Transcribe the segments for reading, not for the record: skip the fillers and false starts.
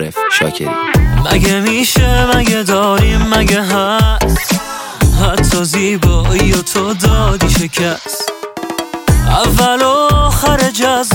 عارف شاکری. مگه میشه، مگه داریم، مگه هست حتی زیبایی و تو دادی شکست؟ اول و آخر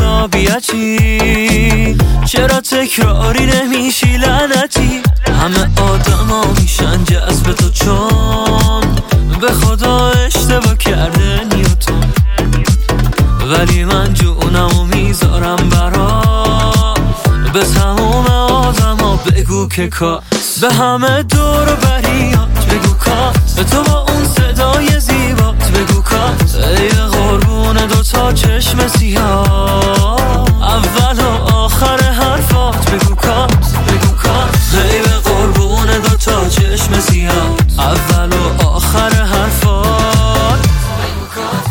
جذابیتی چرا تکراری نمیشی لعنتی؟ همه آدما میشن جذب تو چون به خدا اشتباه کرده نیوتن، ولی من جونمو میذارم برات به تموم آدما بگو که کاس، به همه دور و بریات بگو کاس، به تو با اون صدای زیبات بگو کاس، ای قربون دوتا چشم سیاه اول و آخر حرفات بگو کاس، بگو کاس، ای قربون دوتا چشم سیاه اول و آخر حرفات بگو کاس.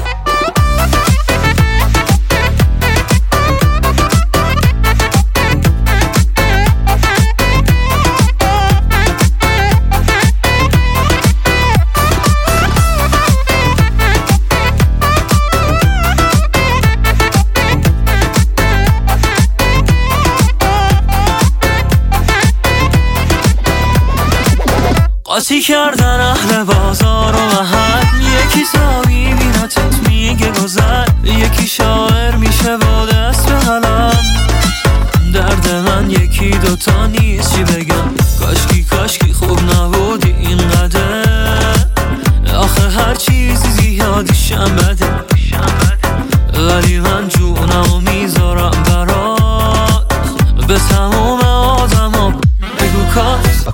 قاطی کردن اهل بازار و محل، یکی سامی بینتت میگه گذر، یکی شاعر میشه با دست به قلم، درد من یکی دوتا نیست چی بگم، کاشکی خوب نبودی اینقدر، آخه هر چیزی زیادیشم بده، ولی من جونمو میذارم برات به تموم آدما بگو کاس.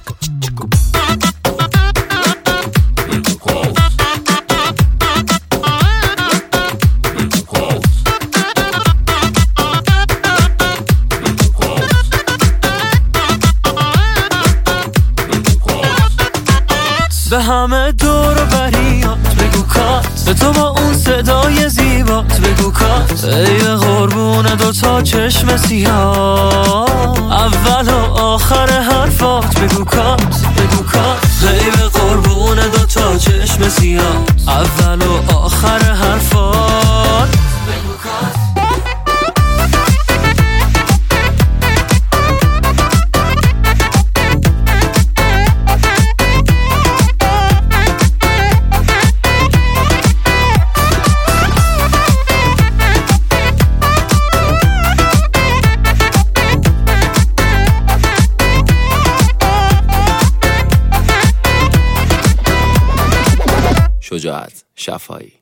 به همه دور و بریات بگو کاس، به تو با اون صدای زیبات بگو کاس، ای قربون دوتا چشم سیاه اول و آخر حرفات بگو کاس، بگو کاس، ای قربون دوتا چشم سیاه اول و آخر حرفات بگو کاس. شجاعت شفایی.